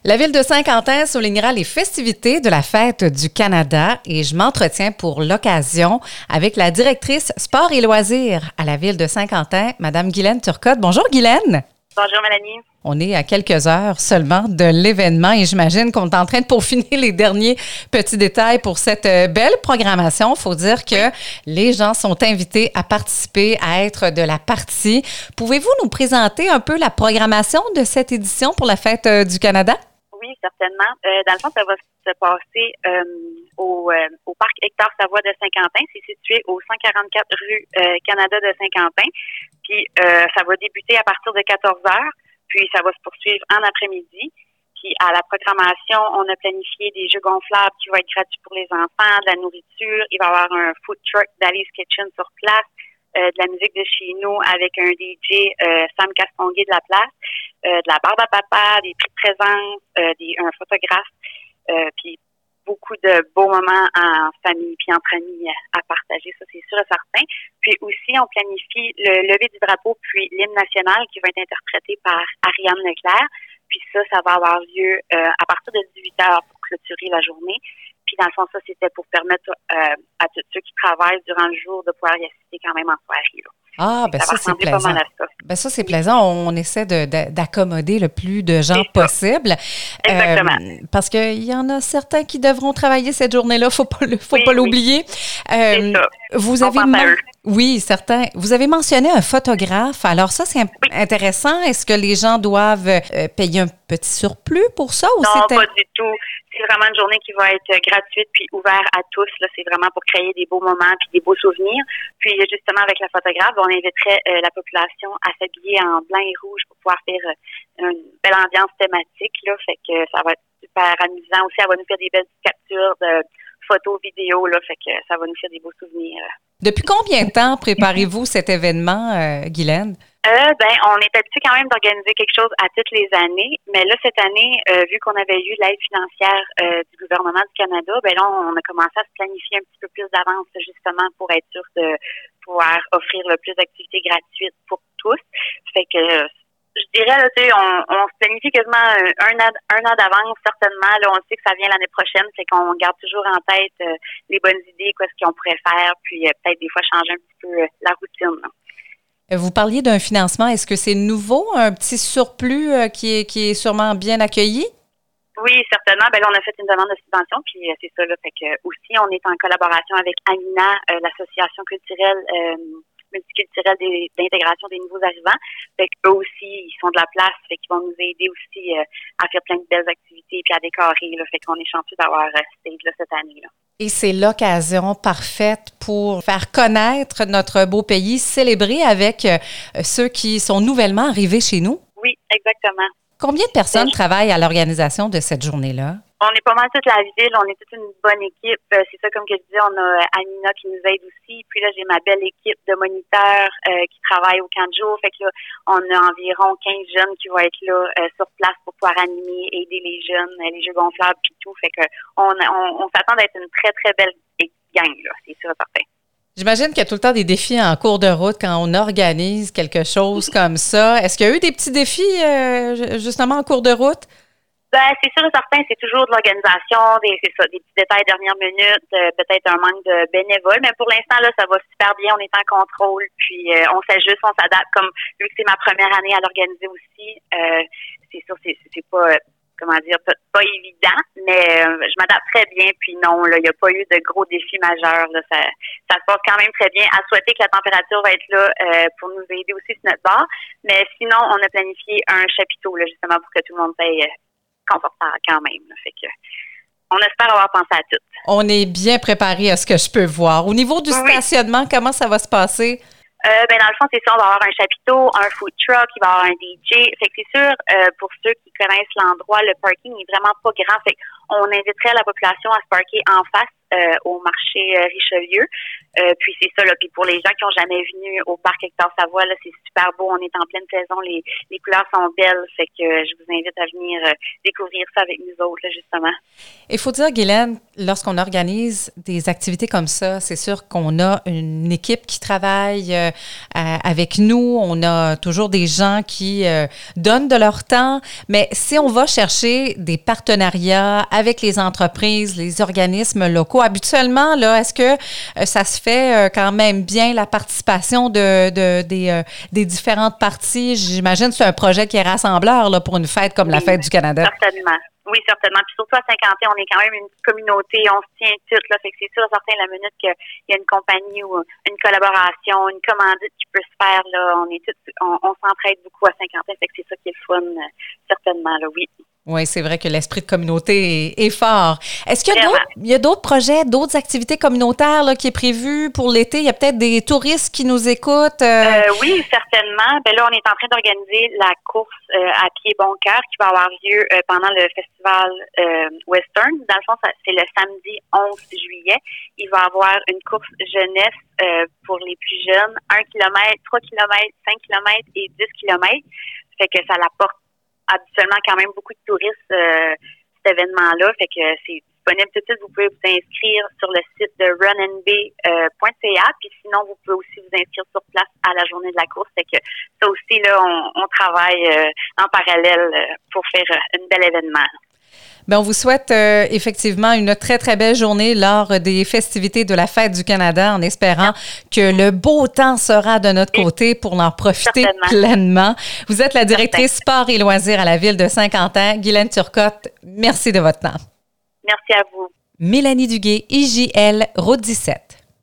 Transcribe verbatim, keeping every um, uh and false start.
La ville de Saint-Quentin soulignera les festivités de la Fête du Canada et je m'entretiens pour l'occasion avec la directrice sport et loisirs à la ville de Saint-Quentin, Madame Guylaine Turcotte. Bonjour Guylaine. Bonjour Mélanie. On est à quelques heures seulement de l'événement et j'imagine qu'on est en train de peaufiner les derniers petits détails pour cette belle programmation. Il faut dire que les gens sont invités à participer, à être de la partie. Pouvez-vous nous présenter un peu la programmation de cette édition pour la Fête du Canada? Oui, certainement. Euh, dans le fond, ça va se passer euh, au, euh, au parc Hector Savoie de Saint-Quentin. C'est situé au cent quarante-quatre rue euh, Canada de Saint-Quentin. Puis, euh, ça va débuter à partir de quatorze heures. Puis, ça va se poursuivre en après-midi. Puis, à la programmation, on a planifié des jeux gonflables qui vont être gratuits pour les enfants, de la nourriture. Il va y avoir un food truck d'Alice Kitchen sur place. Euh, de la musique de chez nous avec un D J, euh, Sam Castonguay de la place, euh, de la barbe à papa, des prix de présence, euh, des, un photographe, euh, puis beaucoup de beaux moments en famille puis entre amis à partager, ça c'est sûr et certain. Puis aussi, on planifie le lever du drapeau puis l'hymne national qui va être interprété par Ariane Leclerc. Puis ça, ça va avoir lieu euh, à partir de dix-huit heures pour clôturer la journée. Puis dans le fond, ça, c'était pour permettre euh, à tous ceux qui travaillent durant le jour de pouvoir y assister quand même en soirée. Là. Ah, bien ça, ça c'est plaisant. Ça. Ben ça, c'est plaisant. On essaie de, de, d'accommoder le plus de gens possible. Exactement. Euh, parce qu'il y en a certains qui devront travailler cette journée-là. Il ne faut oui, pas oui. l'oublier. Euh, ça. Vous On avez man- Oui, certains. Vous avez mentionné un photographe. Alors ça, c'est oui. intéressant. Est-ce que les gens doivent euh, payer un petit surplus pour ça? Ou non, c'est pas du tout. C'est vraiment une journée qui va être gratuite puis ouverte à tous. Là, c'est vraiment pour créer des beaux moments puis des beaux souvenirs. Puis justement, avec la photographe, on inviterait euh, la population à s'habiller en blanc et rouge pour pouvoir faire euh, une belle ambiance thématique. Là, fait que ça va être super amusant aussi. Elle va nous faire des belles captures de photos, vidéos. Là, fait que ça va nous faire des beaux souvenirs. Depuis combien de temps préparez-vous cet événement, euh, Guylaine? Euh, ben, on est habitué quand même d'organiser quelque chose à toutes les années, mais là, cette année, euh, vu qu'on avait eu l'aide financière euh, du gouvernement du Canada, ben là, on a commencé à se planifier un petit peu plus d'avance, justement, pour être sûr de pouvoir offrir le plus d'activités gratuites pour tous. Fait que, je dirais, là, tu sais, on, on se planifie quasiment un an, un an d'avance, certainement. Là, on sait que ça vient l'année prochaine, c'est qu'on garde toujours en tête euh, les bonnes idées, quoi, ce qu'on pourrait faire, puis euh, peut-être des fois changer un petit peu euh, la routine, là. Vous parliez d'un financement. Est-ce que c'est nouveau, un petit surplus euh, qui est qui est sûrement bien accueilli? Oui, certainement. Ben là, on a fait une demande de subvention, puis euh, c'est ça, là. Fait que aussi, on est en collaboration avec Amina, euh, l'association culturelle euh, multiculturelle des, d'intégration des nouveaux arrivants. Fait qu'eux aussi, ils sont de la place, fait qu'ils vont nous aider aussi euh, à faire plein de belles activités puis à décorer, là. Fait qu'on est chanceux d'avoir euh, stage là cette année, là. Et c'est l'occasion parfaite pour faire connaître notre beau pays, célébrer avec euh, ceux qui sont nouvellement arrivés chez nous. Oui, exactement. Combien de personnes oui. travaillent à l'organisation de cette journée-là? On est pas mal toute la ville, on est toute une bonne équipe. C'est ça, comme que je disais, on a Amina qui nous aide aussi. Puis là, j'ai ma belle équipe de moniteurs euh, qui travaillent au camp de jour. Fait que là, on a environ quinze jeunes qui vont être là euh, sur place pour pouvoir animer, aider les jeunes, les jeux gonflables puis tout. Fait que on, on, on s'attend d'être une très, très belle gang, là. C'est sûr, certain. J'imagine qu'il y a tout le temps des défis en cours de route quand on organise quelque chose comme ça. Est-ce qu'il y a eu des petits défis, euh, justement, en cours de route? Ben, c'est sûr et certain, c'est toujours de l'organisation, des, c'est ça, des petits détails dernière minute, euh, peut-être un manque de bénévoles, mais pour l'instant, là, ça va super bien, on est en contrôle, puis euh, on s'ajuste, on s'adapte, comme vu que c'est ma première année à l'organiser aussi, euh, c'est sûr, c'est, c'est pas, comment dire, pas, pas évident, mais euh, je m'adapte très bien, puis non, là, il n'y a pas eu de gros défis majeurs, là, ça, ça se passe quand même très bien, à souhaiter que la température va être là euh, pour nous aider aussi sur notre bar, mais sinon, on a planifié un chapiteau, là, justement, pour que tout le monde paye euh, confortable quand même. Là. Fait que on espère avoir pensé à tout. On est bien préparé à ce que je peux voir. Au niveau du oui. stationnement, comment ça va se passer? Euh, ben dans le fond, c'est ça, on va avoir un chapiteau, un food truck, il va y avoir un D J. Fait que c'est sûr, euh, pour ceux qui connaissent l'endroit, le parking est vraiment pas grand. Fait qu'on inviterait la population à se parker en face euh, au marché euh, Richelieu. Euh, puis c'est ça, là. Puis pour les gens qui ont jamais venu au parc Hector Savoie, là, c'est super beau. On est en pleine saison, les, les couleurs sont belles. Fait que euh, je vous invite à venir euh, découvrir ça avec nous autres, là, justement. Il faut dire, Guylaine, lorsqu'on organise des activités comme ça, c'est sûr qu'on a une équipe qui travaille euh, avec nous. On a toujours des gens qui euh, donnent de leur temps. Mais si on va chercher des partenariats avec les entreprises, les organismes locaux, habituellement, là, est-ce que euh, ça se fait euh, quand même bien, la participation de, de, des, euh, des différentes parties? J'imagine que c'est un projet qui est rassembleur là, pour une fête comme oui, la Fête du Canada. Certainement. Oui, certainement. Puis surtout à Saint-Quentin, on est quand même une communauté, on se tient toutes, là. Fait que c'est sûr, certain, la minute qu'il y a une compagnie ou une collaboration, une commandite qui peut se faire, là, on est toutes, on, on s'entraide beaucoup à Saint-Quentin. Fait que c'est ça qui est le fun, certainement, là, oui. Oui, c'est vrai que l'esprit de communauté est, est fort. Est-ce qu'il y a d'autres, il y a d'autres projets, d'autres activités communautaires là, qui est prévues pour l'été? Il y a peut-être des touristes qui nous écoutent? Euh... Euh, oui, certainement. Ben là, on est en train d'organiser la course euh, à pied bon cœur qui va avoir lieu euh, pendant le festival euh, Western. Dans le fond, ça, c'est le samedi onze juillet. Il va y avoir une course jeunesse euh, pour les plus jeunes, un kilomètre, trois kilomètres, cinq kilomètres et dix kilomètres. Fait que ça l'apporte habituellement quand même beaucoup de touristes euh, cet événement-là. Fait que c'est disponible tout de suite. Vous pouvez vous inscrire sur le site de run n b point c a. Puis sinon, vous pouvez aussi vous inscrire sur place à la journée de la course. Fait que ça aussi, là, on, on travaille euh, en parallèle euh, pour faire euh, un bel événement. Bien, on vous souhaite euh, effectivement une très, très belle journée lors des festivités de la Fête du Canada en espérant que le beau temps sera de notre côté pour en profiter Certainement. pleinement. Vous êtes la directrice Sport et loisirs à la Ville de Saint-Quentin. Guylaine Turcotte, merci de votre temps. Merci à vous. Mélanie Duguay, I J L, Route dix-sept.